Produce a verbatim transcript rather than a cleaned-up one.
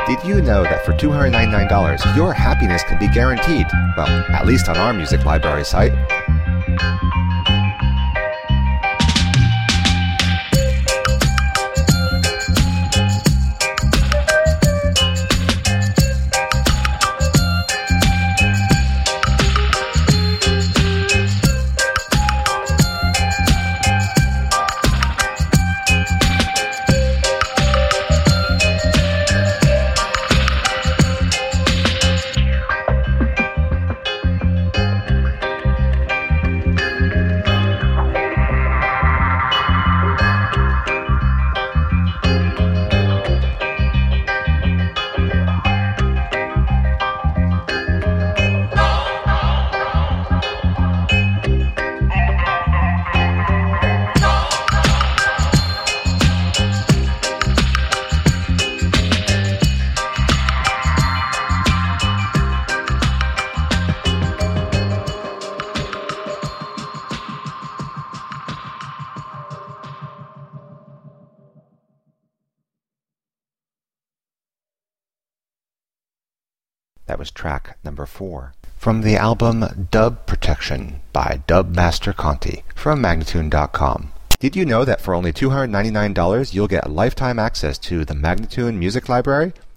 Did you know that for two hundred ninety-nine dollars, your happiness can be guaranteed? Well, at least on our music library site. That was track number four. From the album Dub Protection by Dubmaster Conti from Magnatune dot com. Did you know that for only two hundred ninety-nine dollars you'll get lifetime access to the Magnatune Music Library?